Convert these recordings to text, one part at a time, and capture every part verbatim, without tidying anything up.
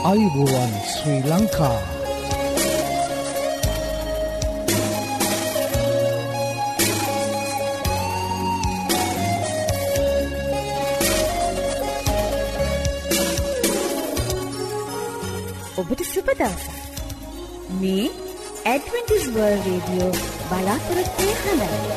ආයුබෝවන් ශ්‍රී ලංකා. ඔබට සුබ දවසක්. මේ ඇඩ්වෙන්ටිස් වර්ල්ඩ් රේඩියෝ බලාපොරොත්තු වෙන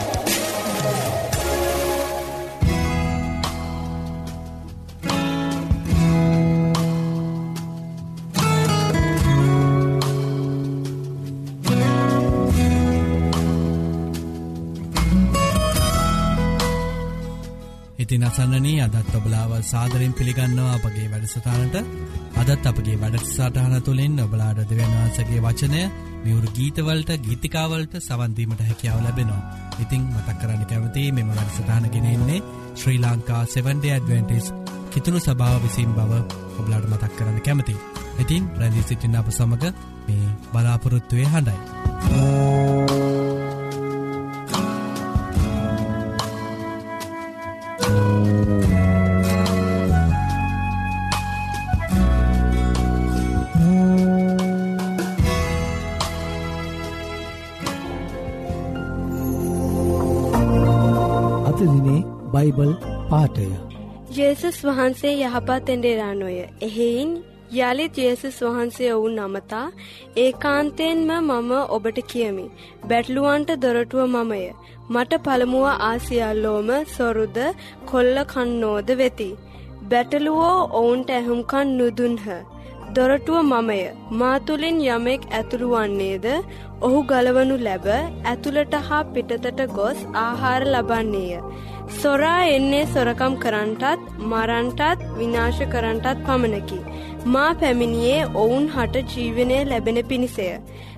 ඉතින් අසන්නනී අදත් ඔබලාව සාදරයෙන් පිළිගන්නවා අපගේ වැඩසටහනට. අදත් අපගේ වැඩසටහන තුළින් ඔබලාට දෙවියන් වහන්සේගේ වචනය මියුරු ගීතවලට ගීතිකාවලට සවන් දීමට හැකියාව ලැබෙනවා. ඉතින් මතක් කරන්න කැමතියි මෙම වැඩසටහන ගෙනෙන්නේ Sri Lanka seven day adventist කිතුණු සභාව විසින් බව ඔබලාට මතක් කරන්න කැමතියි. ඉතින් රැඳී සිටින්න අප සමග මේ බලාපොරොත්තුවේ හඬයි. බයිබල් පාඨය. ජේසුස් වහන්සේ යහපත් එඬේරානෝය. එහෙයින් යලිත් ජේසුස් වහන්සේ ඔවුන් අමතා ඒකාන්තයෙන්ම මම ඔබට කියමි. බැටළුවන්ට දොරටුව මමය. මට පළමුව ආසියල්ලෝම සොරුද කොල්ල කන්නෝද වෙති. බැටළුවෝ ඔවුන්ට ඇහුම්කන් නුදුන්හ. දොරටුව මමය. මා තුලින් යමෙක් ඇතුළු වන්නේද ඔහු ගලවනු ලැබ ඇතුළට හා පිටතට ගොස් ආහාර ලබන්නේය. සොරා එන්නේ සොරකම් කරන්ටත් මරන්ටත් විනාශ කරන්ටත් පමණකි. මා පැමිණියේ ඔවුන් හට ජීවනය ලැබෙන පිණිසය.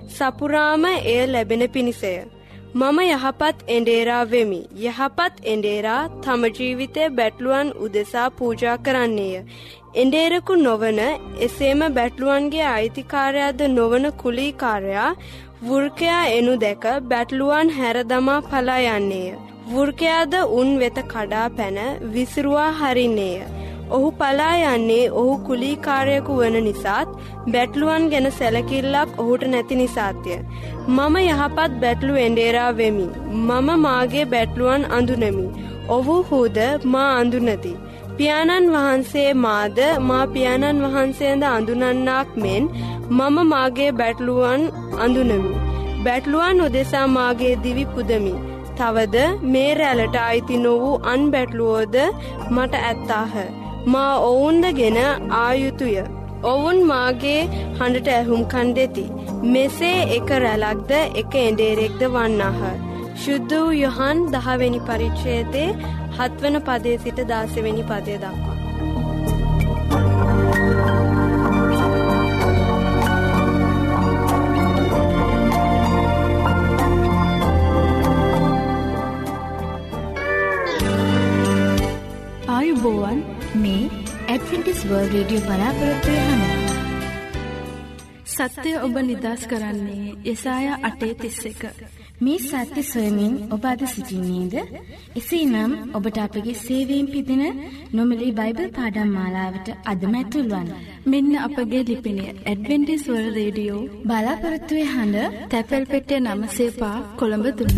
සපුරාම එය ලැබෙන පිණිසය. මම යහපත් එඬේරා වෙමි. යහපත් එඬේරා තම ජීවිතය බැටළුවන් උදෙසා පූජා කරන්නේය. එඬේරකු නොවන එසේම බැටළුවන්ගේ අයිතිකාරයාද නොවන කුලීකාරයා වෘකයා එනු දැක බැටළුවන් හැර දමා පලා යන්නේය. වෘකයාද උන් වෙත කඩා පැන විසිරුවා හරින්නේය. ඔහු පලා යන්නේ ඔහු කුලීකාරයෙකු වන නිසාත් බැටළුවන් ගැන සැලකිල්ලක් ඔහුට නැති නිසාත්ය. මම යහපත් බැටළු එඬේරා වෙමි. මම මාගේ බැටළුවන් අඳුනමි. ඔවුහුද මා අඳුනති. පියාණන් වහන්සේ මාද මා පියාණන් වහන්සේද අඳුනන්නාක් මෙන් මම මාගේ බැටළුවන් අඳුනමි. බැටළුවන් උදෙසා මාගේ දිවි පුදමි. තවද මේ රැළට අයිති නො වූ අන් බැටළුවෝද මට ඇත්තාහ. මා ඔවුන්දගෙන ආයුතුය. ඔවුන් මාගේ හඬට ඇහුම්කන් දෙති. මෙසේ එක රැළක්ද එක එඬේරෙක්ද වන්නාහ. ශුද්ධ වූ යොහන් දහවෙනි පරිච්ඡේදයේ හත්වන පදයේ සිට දාසවෙනි පදය දක්වා. ආයුබෝවන් මේ ඇඩ්වෙන්ටිස් වර්ල්ඩ් රේඩියෝ බලාපොරොත්තු වෙන සත්‍ය ඔබ නිදහස් කරන්නේ යෙසායා අටේ තිස් එක. මේ සත්‍ය සොයමින් ඔබ අද සිටින්නේද? එසේනම් ඔබට අපගේ සේවයෙන් පිදෙන නොමිලේ බයිබල් පාඩම් මාලාවට අදම ඇතුල් වන්න. මෙන්න අපගේ ලිපිනය ඇඩ්වෙන්ටිස් වර්ල්ඩ් රේඩියෝ බලාපොරොත්තු වෙන හඬ තැපැල් පෙට්ටිය නම සේපා කොළඹ තුන.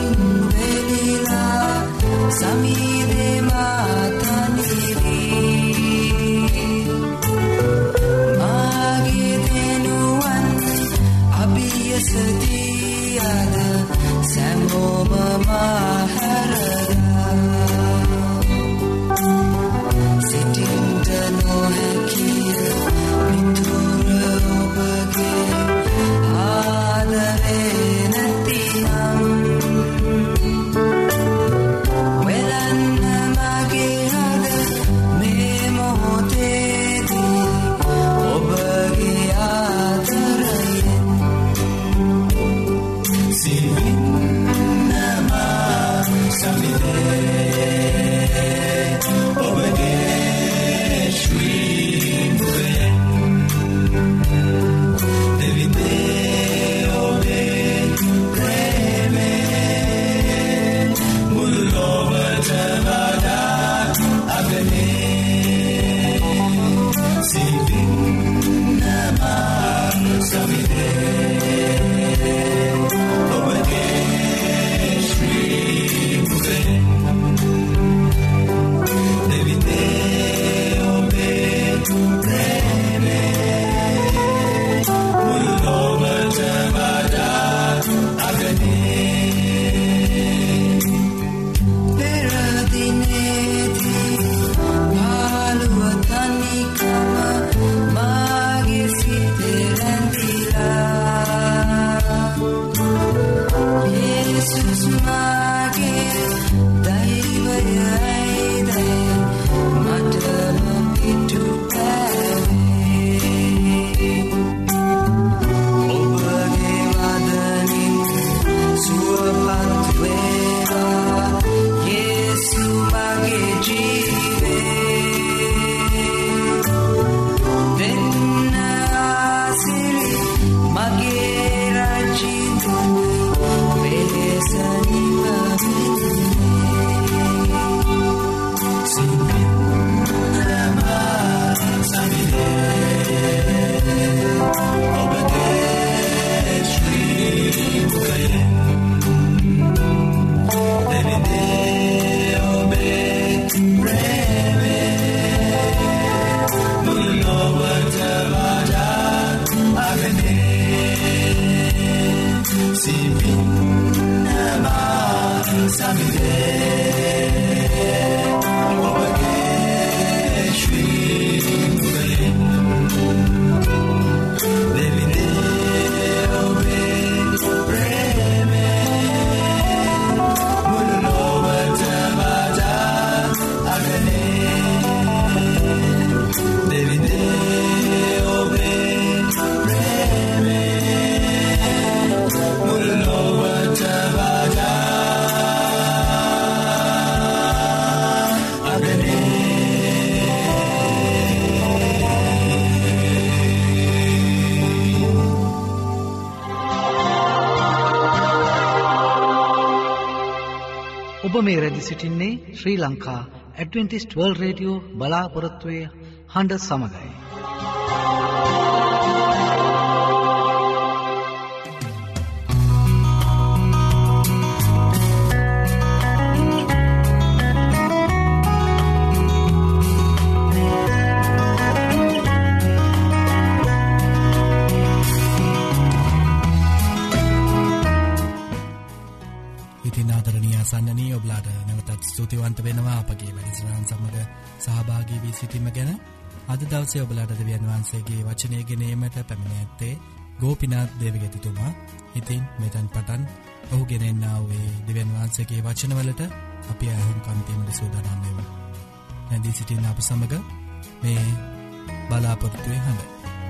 Samire matani සතියද සැමෝම මහරදා සිටින්ට නොහැකිය මිතුර ඔබගේ ආදරේ නැතිනම් වෙලන්න මගේ හද මේ මොහොතේදී ඔබගේ ආදරයෙන් සිවින්නම සමිදේ ඔබගේ ශ්‍රී මුඛයෙන් දෙවිදේ ඔබේ ප්‍රේමේ මුළු ලෝකයට වඩා අගනේ සිවින්නම සමිදේ ඔබගේ ශ්‍රී මුඛයෙන් දෙවිදේ ඔබේ ප්‍රේමේ මුළු ලෝකයට වඩා අගනේ පෙර දිනේදී පාළුව තනිකම මාගේ සිතේ රැඳිලා යේසුස් මාගේ දෛවයයිද මටම පිටු පැවේ ඔබගේ වදනින් සුවපත් වේවා යේසු මගේ ජීවේ දෙන්න ආසිරි මගේ රජිතුන් වෙහෙසනිම සිවින්නම සමිදේ ඔබගේ ශ්‍රී මුඛයෙන් දෙවිදේ ඔබේ ප්‍රේමේ මුළු ලෝකයට වඩා අගනේ සිවින්නම සමිදේ ඔබගේ ශ්‍රී මුඛයෙන් දෙවිදේ ඔබේ ප්‍රේමේ මුළු ලෝකයට වඩා අගනේ දෙවිදේ ඔබේ ප්‍රේමේ මුළු ලෝකයට වඩා ඔබ මේ රැදි සිටින්නේ Sri Lanka adventist world radio බලාපොරොත්තුවේ හඬ සමගයි. සන්නනී ඔබලාට නැවතත් ස්තුතිවන්ත වෙනවා අපගේ වැඩසටහන සමග සහභාගී වී සිටීම ගැන. අද දවසේ ඔබලාට දෙවියන් වහන්සේගේ වචනය ගෙන ඒමට පැමිණ ඇත්තේ ගෝපිනාත් දේවගතිතුමා. ඉතින් මෙතෙන් පටන් ඔහු ගෙන එන්නා වූ දෙවියන් වහන්සේගේ වචනවලට අපි අහුම්කම් දීමට සූදානම් වෙමු. නැදී සිටින අප සමග මේ බලාපොරොත්තුවේ හඬ.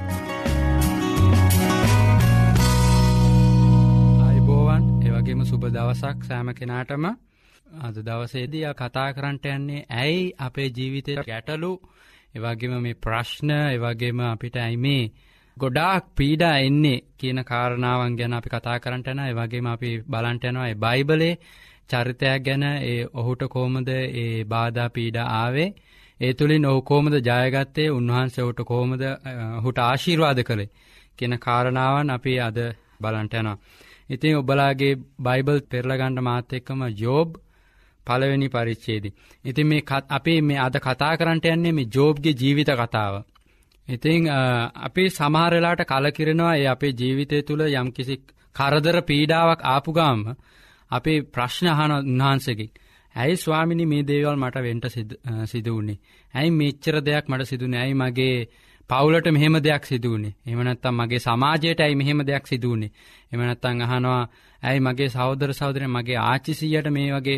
වගේම සුබ දවසක් සෑම කෙනාටම. අද දවසේදී කතා කරන්නට යන්නේ ඇයි අපේ ජීවිතේ ගැටලු, ඒ වගේම මේ ප්‍රශ්න, ඒ වගේම අපිට ඇයි මේ ගොඩාක් පීඩා එන්නේ කියන කාරණාවන් ගැන අපි කතා කරන්නට යනවා. ඒ වගේම අපි බලන්නට යනවා ඒ බයිබලයේ චරිතයක් ගැන, ඒ ඔහුට කොහොමද ඒ බාධා පීඩා ආවේ, ඒ තුලින් ඔහු කොහොමද ජයගත්තේ, උන්වහන්සේ ඔහුට කොහොමද ඔහුට ආශිර්වාද කළේ කියන කාරණාවන් අපි අද බලන්නට යනවා. ඉතින් ඔබලාගේ බයිබල් පෙරලා ගන්න මාත් එක්කම ජෝබ් පළවෙනි පරිච්ඡේදය. ඉතින් මේ අපි මේ අද කතා කරන්නට යන්නේ මේ ජෝබ්ගේ ජීවිත කතාව. ඉතින් අපි සමහර වෙලාවට කලකිරෙනවා ඒ අපේ ජීවිතය තුළ යම්කිසි කරදර පීඩාවක් ආපු ගාම අපේ ප්‍රශ්න අහන උන්වහන්සේගෙන් ඇයි ස්වාමිනී මේ දේවල් මට වෙන්න සිදු වුනේ? ඇයි මෙච්චර දෙයක් මට සිදුුනේ? ඇයි මගේ පවුලට මෙහෙම දෙයක් සිදු වුනේ? එහෙම නැත්නම් මගේ සමාජයට ඇයි මෙහෙම දෙයක් සිදු වුනේ? එහෙම නැත්නම් අහනවා ඇයි මගේ සහෝදර සහෝදරයන් මගේ ආච්චි සීයාට මේ වගේ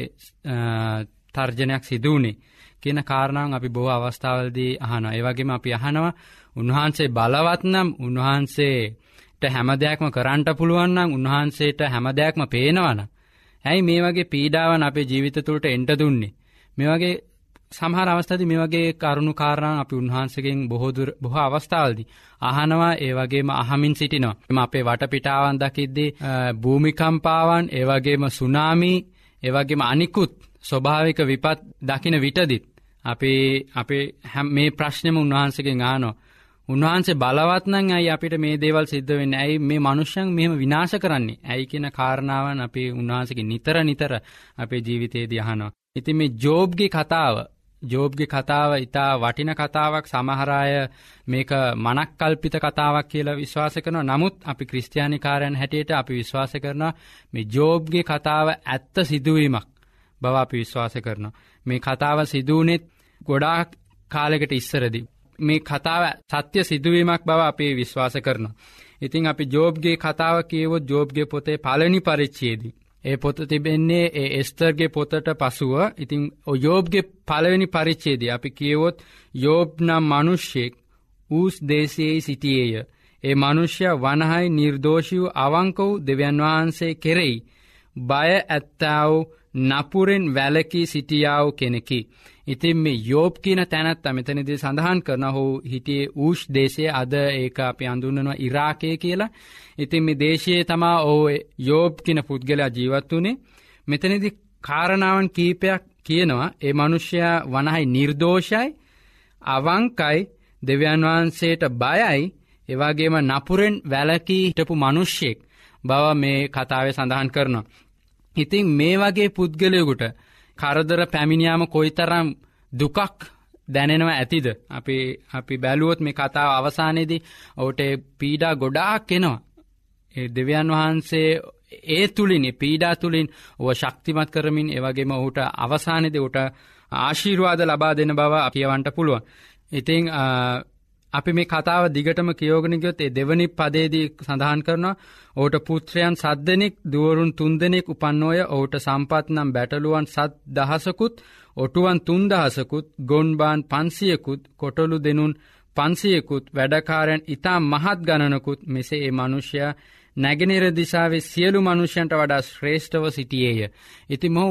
තර්ජනයක් සිදු වුනේ කියන කාරණාවන් අපි බොහෝ අවස්ථාවලදී අහනවා. ඒ වගේම අපි අහනවා උන්වහන්සේ බලවත් නම් උන්වහන්සේට හැම දෙයක්ම කරන්න පුළුවන් නම් උන්වහන්සේට හැම දෙයක්ම පේනවනම් ඇයි මේ වගේ පීඩාවන් අපේ ජීවිත තුළට එන්න දුන්නේ? මේ වගේ සමහර අවස්ථාවලදී මේ වගේ කරුණු කාරණා අපි උන්වහන්සේගෙන් බොහෝ දුර බොහෝ අවස්ථාවලදී අහනවා. ඒ වගේම අහමින් සිටිනවා. එම අපේ වටපිටාවන් දකිද්දී භූමිකම්පාවන්, ඒ වගේම සුනාමි, ඒ වගේම අනිකුත් ස්වභාවික විපත් දකින විටදිත් අපි අපේ මේ ප්‍රශ්නෙම උන්වහන්සේගෙන් අහනවා. උන්වහන්සේ බලවත් නම් ඇයි අපිට මේ දේවල් සිද්ධ වෙන්නේ? ඇයි මේ මිනිස්සුන් මෙහෙම විනාශ කරන්නේ? ඇයි කියන කාරණාවන් අපි උන්වහන්සේගෙන් නිතර නිතර අපේ ජීවිතේදී අහනවා. ඉතින් මේ ජෝබ්ගේ කතාව ජෝබ්ගේ කතාව ඉතා වටින කතාවක්. සමහර අය මේක මනක්කල්පිත කතාවක් කියලා විශ්වාස කරනවා. නමුත් අපි ක්‍රිස්තියානිකාරයන් හැටියට අපි විශ්වාස කරනවා මේ ජෝබ්ගේ කතාව ඇත්ත සිදුවීමක් බව අපි විශ්වාස කරනවා. මේ කතාව සිදුවුනේ ගොඩාක් කාලයකට ඉස්සරදී. මේ කතාව සත්‍ය සිදුවීමක් බව අපි විශ්වාස කරනවා. ඉතින් අපි ජෝබ්ගේ කතාව කියවොත් ජෝබ්ගේ පොතේ පළවෙනි පරිච්ඡේදයේ ඒ පොත තිබෙන්නේ ඒ එස්තරගේ පොතට පසුව. ඉතින් යෝබ්ගේ පළවෙනි පරිච්ඡේදය අපි කියවොත් යෝබ් නම් මිනිසෙක් ඌස් දේශයේ සිටියේය. ඒ මිනිසයා වනහයි නිර්දෝෂී වූ අවංක වූ දෙවියන් වහන්සේ කෙරෙහි බය ඇත්තා වූ නපුරෙන් වැළකී සිටියා වූ කෙනෙකි. ඉතින් මේ යෝබ් කියන තැනත්තා මෙතනදී සඳහන් කරනවා ඔහු හිටියේ ඌස් දේශයේ. අද ඒක අපි හඳුන්වනවා ඉරාකයේ කියලා. ඉතින් මේ දේශයේ තමයි ඔහු යෝබ් කියන පුද්ගලයා ජීවත් වුනේ. මෙතනදී කාරණාවන් කීපයක් කියනවා. ඒ මිනිසයා වනහයි නිර්දෝෂයි, අවංකයි, දෙවියන් වහන්සේට බයයි, ඒ වගේම නපුරෙන් වැළකී හිටපු මිනිසෙක් බව මේ කතාවේ සඳහන් කරනවා. ඉතින් මේ වගේ පුද්ගලයෙකුට කරදර පැමිණියාම කොයිතරම් දුකක් දැනෙනවා ඇතිද? අපි අපි බැලුවොත් මේ කතාව අවසානයේදී ඔහුට පීඩා ගොඩාක් එනවා. ඒ දෙවියන් වහන්සේ ඒ තුලින්, ඒ පීඩා තුලින් ඔහු ශක්තිමත් කරමින්, ඒ වගේම ඔහුට අවසානයේදී ඔහුට ආශිර්වාද ලබා දෙන බව කියවන්න පුළුවන්. ඉතින් අපි මේ කතාව දිගටම කියවගෙන ගියොත් ඒ දෙවනි පදයේදී සඳහන් කරනවා ඔහුට පුත්‍රයන් සත් දෙනෙක්, දුවරුන් තුන් දෙනෙක් උපන්නෝය. ඔහුට සම්පත් නම් බැටළුවන් සත් දහසකුත්, ඔටුවන් තුන් දහසකුත්, ගොන්බාන් පන්සියකුත්, කොටලු දෙනුන් පන්සියකුත්, වැඩකාරයන් ඉතා මහත් ගණනකුත්. මෙසේ ඒ මිනිසයා නැගෙනහිර දිසාවේ සියලු මිනිසයන්ට වඩා ශ්‍රේෂ්ඨව සිටියේය. ඉතින් මොහු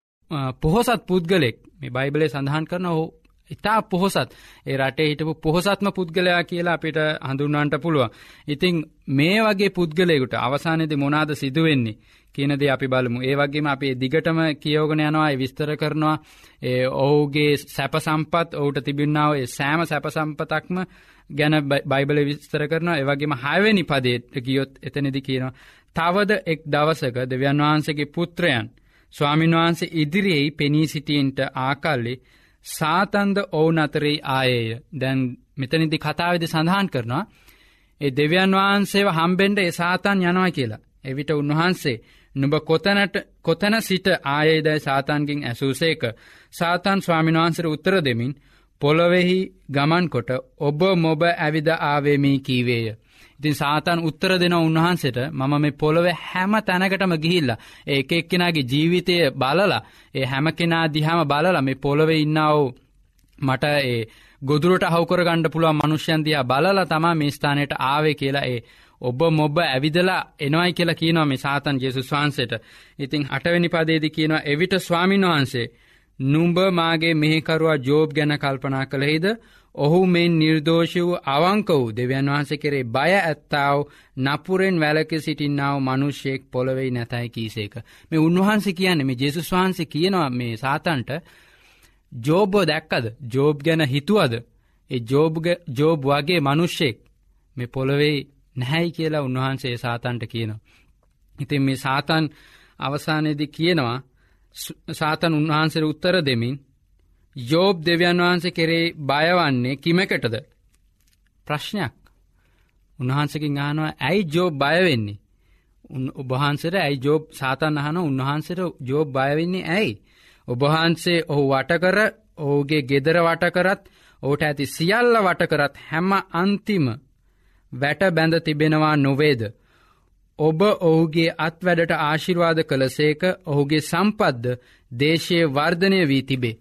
පොහොසත් පුද්ගලෙක්. මේ බයිබලයේ සඳහන් කරනවා ඔහු ඉතා පොහොසත්. ඒ රටේ හිටපු පොහොසත්ම පුද්ගලයා කියලා අපිට හඳුන්වන්නට පුළුවන්. ඉතින් මේ වගේ පුද්ගලයෙකුට අවසානයේදී මොනවාද සිදු වෙන්නේ කියන දේ අපි බලමු. ඒ වගේම අපි දිගටම කියවගෙන යනවා, ඒ විස්තර කරනවා. ඒ ඔහුගේ සැප සම්පත්, ඔහුට තිබුණා වූ සෑම සැප සම්පතක්ම ගැන බයිබලයේ විස්තර කරනවා. ඒ වගේම හයවෙනි පදයට ගියොත් එතනදී කියනවා තවද එක් දවසක දෙවියන් වහන්සේගේ පුත්‍රයන් ස්වාමීන් වහන්සේ ඉදිරියේ පෙනී සිටින්නට ආකල්ලි සාතන්ද ඔවුන් අතරේ ආයේය. දැන් මෙතනදී කතාවේදී සඳහන් කරනවා ඒ දෙවියන් වහන්සේව හම්බෙන්න ඒ සාතන් යනවා කියලා. එවිට උන්වහන්සේ නුඹ කොතනට කොතන සිට ආයේදයි සාතන්ගෙන් ඇසූසේක. සාතන් ස්වාමීන් වහන්සේට උත්තර දෙමින් පොළොවේහි ගමන් කොට ඔබ මොබ ඇවිද ආවේමි කීවේය. ඉතින් සාතන් උත්තර දෙන උන්වහන්සේට මම මේ පොළොවේ හැම තැනකටම ගිහිල්ලා ඒ එක එක්කෙනාගේ ජීවිතය බලලා, ඒ හැම කෙනා දිහාම බලලා, මේ පොළොවේ ඉන්නා වූ මට ඒ ගොදුරට හවු කරගන්න පුළුවන් මිනිස්යන් දිහා බලලා තමයි මේ ස්ථානයට ආවේ කියලා ඒ ඔබ මොබ ඇවිදලා එනවයි කියලා කියනවා මේ සාතන් ජේසුස් වහන්සේට. ඉතින් අටවෙනි පදයේදී කියනවා එවිට ස්වාමීන් වහන්සේ නුඹ මාගේ මෙහෙකරුවා ජෝබ් ගැන කල්පනා කළේද? ඔහු මේ නිර්දෝෂී වූ අවංක වූ දෙවියන් වහන්සේ කෙරේ බය ඇත්තා වූ නපුරෙන් වැළකී සිටින්නා වූ මිනිසෙක් පොළොවේ නැතයි කීසේක. මේ උන්වහන්සේ කියන්නේ, මේ ජේසුස් වහන්සේ කියනවා මේ සාතන්ට ජෝබ් දැක්කද? ජෝබ් ගැන හිතුවද? ඒ ජෝබ් ජෝබ් වගේ මිනිසෙක් මේ පොළොවේ නැහැයි කියලා උන්වහන්සේ සාතන්ට කියනවා. ඉතින් මේ සාතන් අවසානයේදී කියනවා, සාතන් උන්වහන්සේට උත්තර දෙමින් යෝබ් දෙවියන් වහන්සේ කෙරේ බයවන්නේ කිමකටද? ප්‍රශ්නයක්. උන්වහන්සේගෙන් අහනවා ඇයි ජෝබ් බය වෙන්නේ? ඔබවහන්සේට ඇයි ජෝබ් සාතන් අහනවා උන්වහන්සේට ජෝබ් බය වෙන්නේ ඇයි? ඔබවහන්සේ ඔහු වට කර ඔහුගේ ගෙදර වට කරත් ඔහුට ඇති සියල්ල වට කරත් හැම අන්තිම වැට බැඳ තිබෙනවා නොවේද? ඔබ ඔහුගේ අත්වැඩට ආශිර්වාද කළසේක ඔහුගේ සම්පත්ද දේශයේ වර්ධනය වී තිබේ.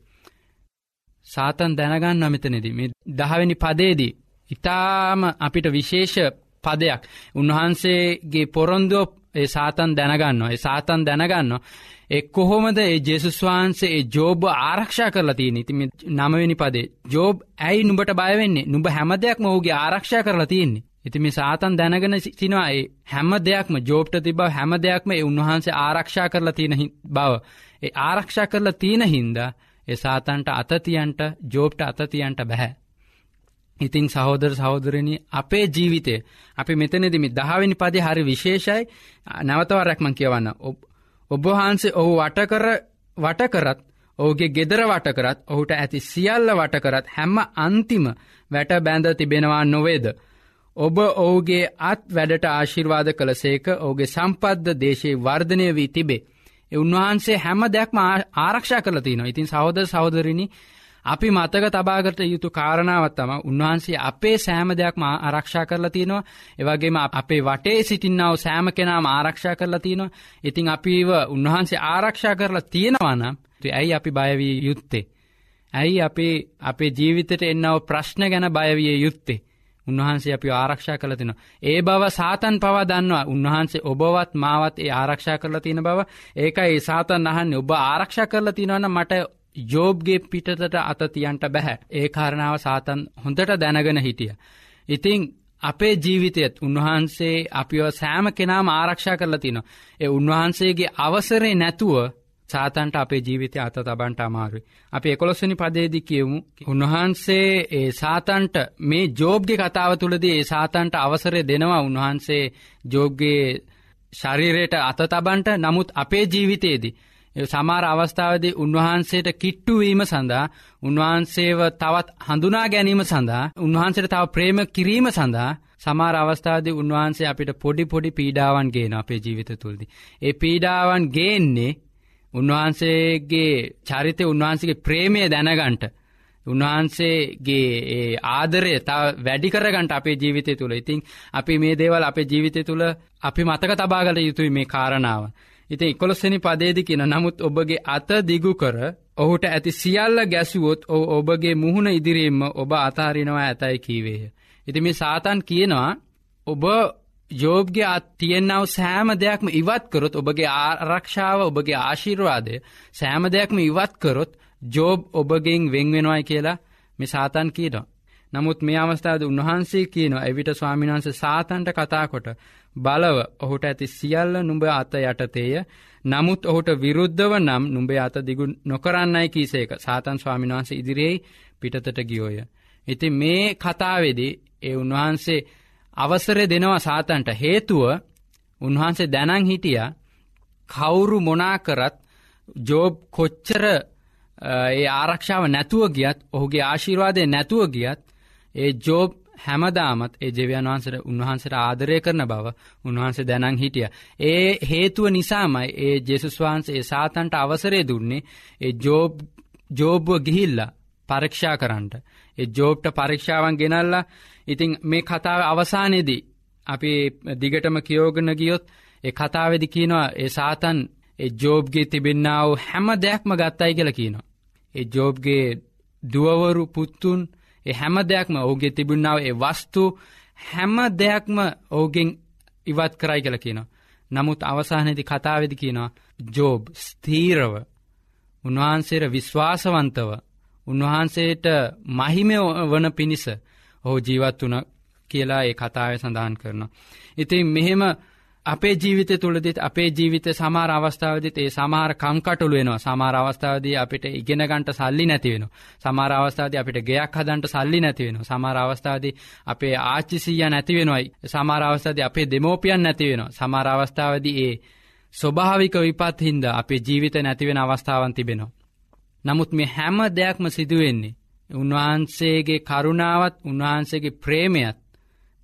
සාතන් දැනගන්නවා මෙතනදී මේ දහවෙනි පදයේදී ඊටාම අපිට විශේෂ පදයක්. උන්වහන්සේගේ පොරොන්දුව ඒ සාතන් දැනගන්නවා. ඒ සාතන් දැනගන්නවා ඒ කොහොමද ඒ ජේසුස් වහන්සේ ඒ ජෝබ් ආරක්ෂා කරලා තියෙන්නේ. ඉතින් මේ නවවෙනි පදේ ජෝබ් ඇයි නුඹට බය වෙන්නේ? නුඹ හැම දෙයක්ම ඔහුගේ ආරක්ෂා කරලා තියෙන්නේ. ඉතින් මේ සාතන් දැනගෙන සිටිනවා ඒ හැම දෙයක්ම ජෝබ්ට තිබ්බ හැම දෙයක්ම ඒ උන්වහන්සේ ආරක්ෂා කරලා තියෙන බව. ඒ ආරක්ෂා කරලා තියෙන හින්දා ඒ සාතන්ට අත තියන්ට ජෝබ්ට අත තියන්ට බෑ. ඉතින් සහෝදර සහෝදරනි අපේ ජීවිතය අපි මෙතනදී මේ දහවෙනි පදේ හරි විශේෂයි. නැවත වරක් මම කියවන්න. ඔබ වහන්සේ ඔහු වට කර වට කරත් ඔහුගේ ගෙදර වට කරත් ඔහුට ඇති සියල්ල වට කරත් හැම අන්තිම වැට බැඳ තිබෙනවා නොවේද? ඔබ ඔහුගේ අත් වැඩට ආශිර්වාද කළසේක ඔහුගේ සම්පත්ද දේශයේ වර්ධනය වී තිබේ. ඒ උන්වහන්සේ හැම දෙයක්ම ආරක්ෂා කරලා තිනවා. ඉතින් සහෝදර සහෝදරිනි අපි මතක තබාගත යුතු කාරණාවක් තමයි උන්වහන්සේ අපේ සෑම දෙයක්ම ආරක්ෂා කරලා තිනවා. ඒ වගේම අපේ වටේ සිටිනා වූ සෑම කෙනාම ආරක්ෂා කරලා තිනවා. ඉතින් අපිව උන්වහන්සේ ආරක්ෂා කරලා තියෙනවා නම් ඇයි අපි බය විය යුත්තේ? ඇයි අපි අපේ ජීවිතේට එන්නව ප්‍රශ්න ගැන බය විය යුත්තේ? උන්වහන්සේ අපිව ආරක්ෂා කරලා තිනවා. ඒ බව සාතන් පවා දන්නවා. උන්වහන්සේ ඔබවත් මාවත් ඒ ආරක්ෂා කරලා තියෙන බව. ඒකයි සාතන් අහන්නේ ඔබ ආරක්ෂා කරලා තිනවා නම් මට ජෝබ්ගේ පිටතට අත තියන්ට බෑ. ඒ කාරණාව සාතන් හොඳට දැනගෙන හිටියා. ඉතින් අපේ ජීවිතයත් උන්වහන්සේ අපිව සෑම කෙනාම ආරක්ෂා කරලා තිනවා. ඒ උන්වහන්සේගේ අවසරේ නැතුව සාතන්ට අපේ ජීවිතය අත තබන්න අමාරුයි. අපි එකොළොස් වෙනි පදයේදී කියමු උන්වහන්සේ ඒ සාතන්ට මේ ජෝබ්ගේ කතාව තුළදී ඒ සාතන්ට අවසරය දෙනවා උන්වහන්සේ ජෝබ්ගේ ශරීරයට අත තබන්න. නමුත් අපේ ජීවිතයේදී සමහර අවස්ථාවේදී උන්වහන්සේට කිට්ටු වීම සඳහා උන්වහන්සේව තවත් හඳුනා ගැනීම සඳහා උන්වහන්සේට තව ප්‍රේම කිරීම සඳහා සමහර අවස්ථාවේදී උන්වහන්සේ අපිට පොඩි පොඩි පීඩාවන් ගේනවා අපේ ජීවිත තුළදී. ඒ පීඩාවන් ගේන්නේ උන්වහන්සේගේ චරිතය උන්වහන්සේගේ ප්‍රේමය දැනගන්නට උන්වහන්සේගේ ඒ ආදරය තව වැඩි කරගන්න අපේ ජීවිතය තුළ. ඉතින් අපි මේ දේවල් අපේ ජීවිතය තුළ අපි මතක තබාගත යුතුයි මේ කාරණාව. ඉතින් එකොළොස් වෙනි පදයේදී කියන නමුත් ඔබගේ අත දිගු කර ඔහුට ඇති සියල්ල ගැසුවොත් ඔබගේ මුහුණ ඉදිරියෙන්ම ඔබ අතහරිනවා ඇතයි කීවේය. ඉතින් මේ සාතන් කියනවා ඔබ ජෝබ්ගේ අත් තියෙනව සෑම දෙයක්ම ඉවත් කරොත් ඔබගේ ආරක්ෂාව ඔබගේ ආශිර්වාදය සෑම දෙයක්ම ඉවත් කරොත් ජෝබ් ඔබගෙන් වෙන් වෙනවායි කියලා මේ සාතන් කියනවා. නමුත් මේ අවස්ථාවේදී උන්වහන්සේ කියනවා එවිට ස්වාමීන් වහන්සේ සාතන්ට කතා කොට බලව ඔහුට ඇති සියල්ල නුඹ අත යටතේය. නමුත් ඔහුට විරුද්ධව නම් නුඹේ අත දිගු නොකරන්නයි කීසේක. සාතන් ස්වාමීන් වහන්සේ ඉදිරියේ පිටතට ගියෝය. ඉතින් මේ කතාවේදී ඒ උන්වහන්සේ අවසරය දෙනවා සාතන්ට. හේතුව උන්වහන්සේ දැනන් හිටියා කවුරු මොනා කරත් ජෝබ් කොච්චර ඒ ආරක්ෂාව නැතුව ගියත් ඔහුගේ ආශිර්වාදය නැතුව ගියත් ඒ ජෝබ් හැමදාමත් ඒ දෙවියන් වහන්සේට උන්වහන්සේට ආදරය කරන බව උන්වහන්සේ දැනන් හිටියා. ඒ හේතුව නිසාමයි ඒ ජේසුස් වහන්සේ ඒ සාතන්ට අවසරය දුන්නේ ඒ ජෝබ් ජෝබ්ව ගිහිල්ලා පරීක්ෂා කරන්නට. ඒ ජෝබ්ට පරීක්ෂාවන් ගෙනල්ලා ඉතින් මේ කතාවේ අවසානයේදී අපි දිගටම කියවගෙන ගියොත් ඒ කතාවේදී කියනවා ඒ සාතන් ඒ ජෝබ්ගේ තිබෙනා වූ හැම දෙයක්ම ගත්තයි කියලා කියනවා. ඒ ජෝබ්ගේ දුවවරු පුතුන් ඒ හැම දෙයක්ම ඔහුගේ තිබුණා වූ ඒ වස්තු හැම දෙයක්ම ඔහුගෙන් ඉවත් කරයි කියලා කියනවා. නමුත් අවසානයේදී කතාවේදී කියනවා ජෝබ් ස්ථීරව උන්වහන්සේට විශ්වාසවන්තව උන්වහන්සේට මහිම වන පිණිස ඔහු ජීවත් වුණා කියලා ඒ කතාවේ සඳහන් කරනවා. ඉතින් මෙහෙම අපේ ජීවිතය තුළදීත් අපේ ජීවිතේ සමහර අවස්ථාවලදීත් ඒ සමහර කම්කටොළු වෙනවා. සමහර අවස්ථාවලදී අපිට ඉගෙන ගන්නට සල්ලි නැති වෙනවා. සමහර අවස්ථාවලදී අපිට ගෙයක් හදන්න සල්ලි නැති වෙනවා. සමහර අවස්ථාවලදී අපේ ආච්චි සීයා නැති වෙනවායි. සමහර අවස්ථාවලදී අපේ දෙමෝපියන් නැති වෙනවා. සමහර අවස්ථාවලදී ඒ ස්වභාවික විපත් හින්දා අපේ ජීවිතේ නැති වෙන අවස්ථාවන් තිබෙනවා. නමුත් මේ හැම දෙයක්ම සිදු වෙන්නේ උන්වහන්සේගේ කරුණාවත් උන්වහන්සේගේ ප්‍රේමයත්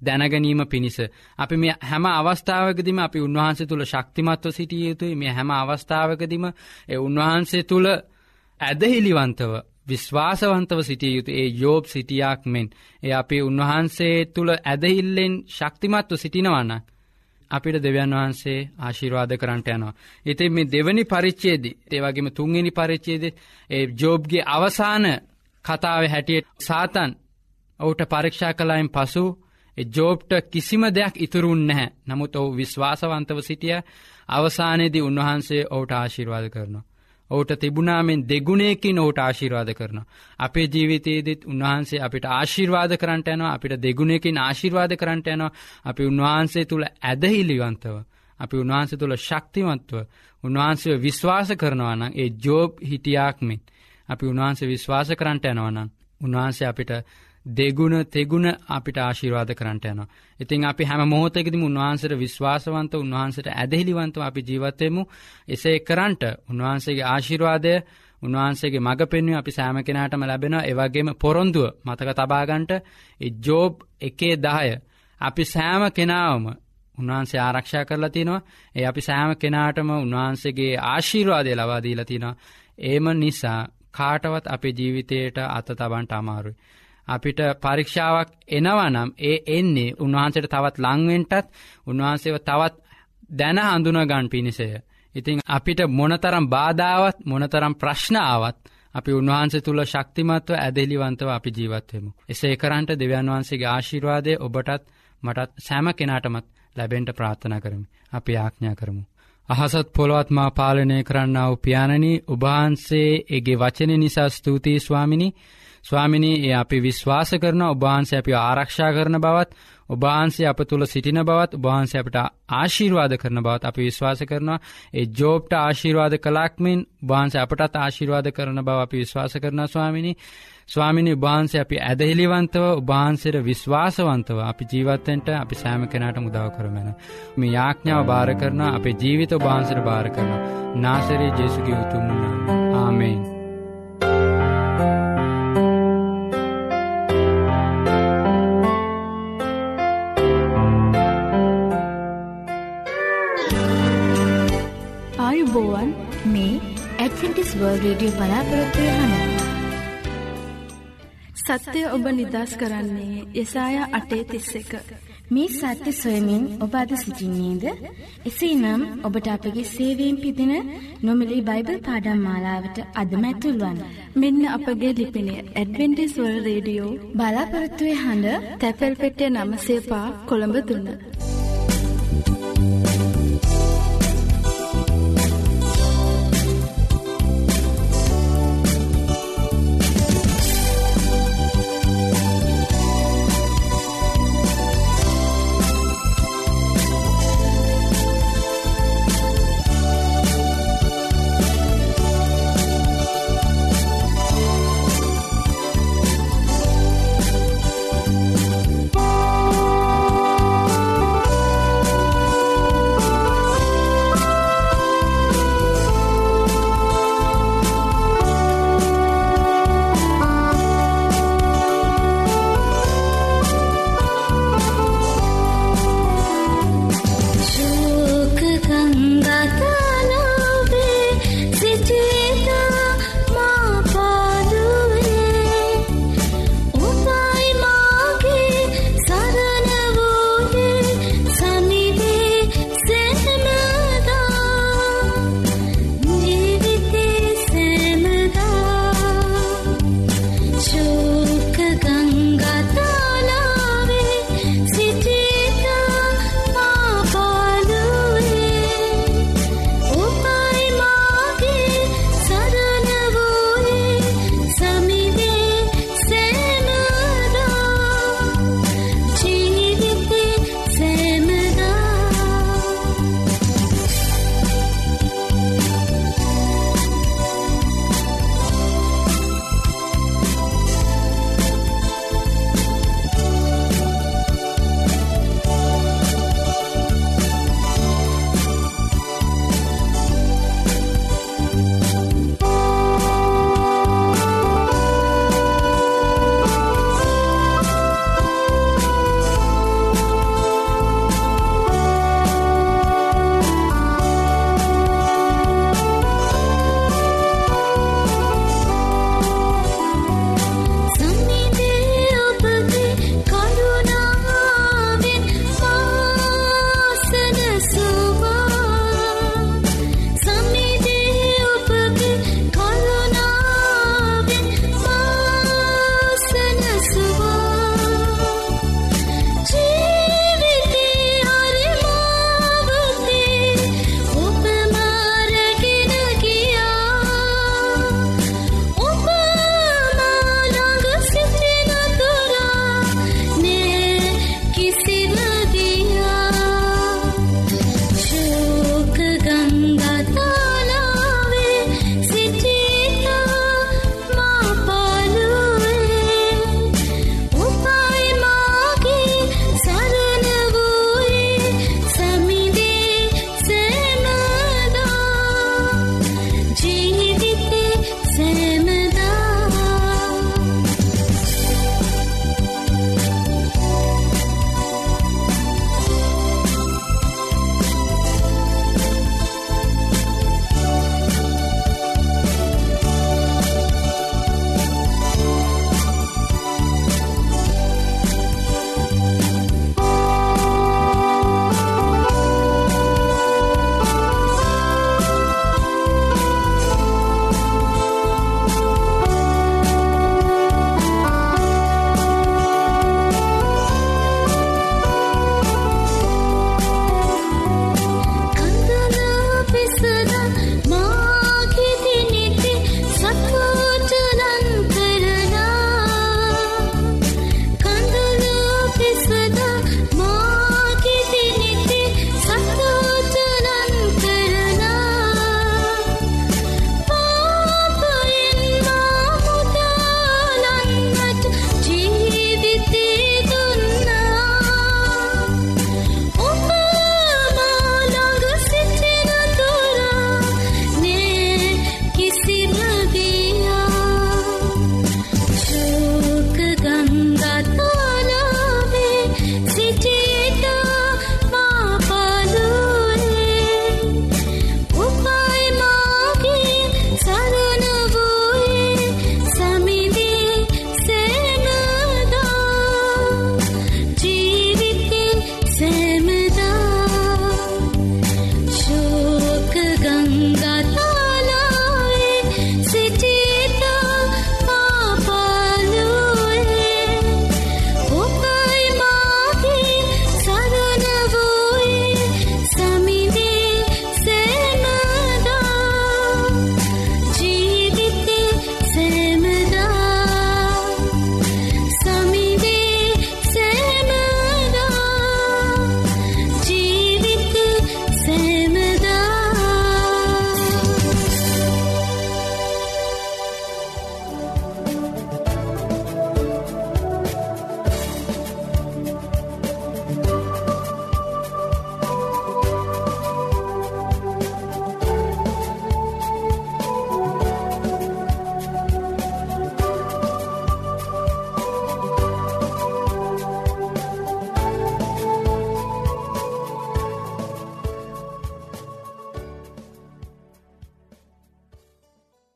දැනගැනීම පිණිස අපි මේ හැම අවස්ථාවකදීම අපි උන්වහන්සේ තුල ශක්තිමත්ව සිටිය යුතුයි. මේ හැම අවස්ථාවකදීම ඒ උන්වහන්සේ තුල ඇදහිලිවන්තව විශ්වාසවන්තව සිටිය යුතුයි. ඒ යෝබ් සිටියාක් මෙන් ඒ අපි උන්වහන්සේ තුල ඇදහිල්ලෙන් ශක්තිමත්ව සිටිනවා නම් අපිට දෙවියන් වහන්සේ ආශිර්වාද කරන්නට යනවා. ඉතින් මේ දෙවෙනි පරිච්ඡේදයේ ඒ වගේම තුන්වෙනි පරිච්ඡේදයේ ඒ ජෝබ්ගේ අවසාන කතාවේ හැටියට සාතන් ඔහුට පරීක්ෂා කළායින් පසු ඒ ජෝබ්ට කිසිම දෙයක් ඉතුරුුන්නේ නැහැ. නමුත් ඔහු විශ්වාසවන්තව සිටියා. අවසානයේදී උන්වහන්සේ ඔහුට ආශිර්වාද කරනවා. ඔහුට තිබුණා මෙන් දෙගුණයකින් ඔහුට ආශිර්වාද කරනවා. අපේ ජීවිතයේදීත් උන්වහන්සේ අපිට ආශිර්වාද කරන්නට යනවා. අපිට දෙගුණයකින් ආශිර්වාද කරන්නට යනවා. අපි උන්වහන්සේ තුල ඇදහිලිවන්තව, අපි උන්වහන්සේ තුල ශක්තිමත්ව උන්වහන්සේව විශ්වාස කරනවා නම් ඒ ජෝබ් හිටියාක් මෙන් අපි උන්වහන්සේ විශ්වාස කරන්නට යනවා නම් උන්වහන්සේ අපිට දෙගුණ තෙගුණ අපිට ආශිර්වාද කරන්නට යනවා. ඉතින් අපි හැම මොහොතකදීම උන්වහන්සේට විශ්වාසවන්ත, උන්වහන්සේට ඇදහිලිවන්තව අපි ජීවත් වෙමු. එසේ කරන්නට උන්වහන්සේගේ ආශිර්වාදය, උන්වහන්සේගේ මඟ පෙන්වීම අපි සෑම කෙනාටම ලැබෙනවා. ඒ වගේම පොරොන්දුව මතක තබා ගන්නට ඒ ජෝබ් එකේ දහය අපි සෑම කෙනාවම උන්වහන්සේ ආරක්ෂා කරලා තිනවා. ඒ අපි සෑම කෙනාටම උන්වහන්සේගේ ආශිර්වාදය ලබා දීලා තිනවා. ඒම නිසා කාටවත් අපේ ජීවිතයට අත තබන්න අමාරුයි. අපිට පරීක්ෂාවක් එනවා නම් ඒ එන්නේ උන්වහන්සේට තවත් ලං වෙන්නටත්, උන්වහන්සේව තවත් දැන හඳුනා ගන්න පිණිසය. ඉතින් අපිට මොනතරම් බාධාවත් මොනතරම් ප්‍රශ්න ආවත් අපි උන්වහන්සේ තුල ශක්තිමත්ව ඇදහිලිවන්තව අපි ජීවත් වෙමු. එසේ කරන්ට දෙවියන් වහන්සේගේ ආශිර්වාදය ඔබටත් මටත් සෑම කෙනාටමත් ලැබෙන්න ප්‍රාර්ථනා කරමි. අපි ආඥා කරමු. අහසත් පොළොවත් මා පාලනය කරන්නා වූ පියාණනි, ඔබ වහන්සේගේ වචනේ නිසා ස්තුතියි ස්වාමිනී. ස්වාමිනී, ඒ අපි විශ්වාස කරනවා ඔබ වහන්සේ අපිව ආරක්ෂා කරන බවත්, ඔබ වහන්සේ අප තුල සිටින බවත්, ඔබ වහන්සේ අපට ආශිර්වාද කරන බවත් අපි විශ්වාස කරනවා. ඒ ජෝබ්ට ආශිර්වාද කළාක් මෙන් ඔබ වහන්සේ අපටත් ආශිර්වාද කරන බව අපි විශ්වාස කරනවා ස්වාමිනී. ස්වාමිනී, ඔබ වහන්සේ අපි ඇදහිලිවන්තව, ඔබ වහන්සේට විශ්වාසවන්තව අපි ජීවත් වෙන්න අපි සෑම කෙනාටම උදව් කරමු. මේ යාඥාව බාර කරනවා, අපේ ජීවිත ඔබ වහන්සේට බාර කරනවා. නාසරේ ජේසුගේ උතුම් නාමයෙන් ආමේන්. ආයුබෝවන්, මේ ඇඩ්වෙන්ටිස් වර්ල්ඩ් රේඩියෝ බලාපොරොත්තු වෙන සත්‍ය ඔබ නිදහස් කරන්නේ යෙසායා අටේ තිස් එක. මේ සත්‍ය සොයමින් ඔබ අද සිටින්නේද? එසේනම් ඔබට අපගේ සේවයෙන් පිදින නොමිලේ බයිබල් පාඩම් මාලාවට අදම ඇතුල් වන්න. මෙන්න අපගේ ලිපිනය ඇඩ්වෙන්ටිස් වර්ල්ඩ් රේඩියෝ බලාපොරොත්තු වෙන හඬ තැපැල් පෙට්ටිය නම සේපා කොළඹ තුන.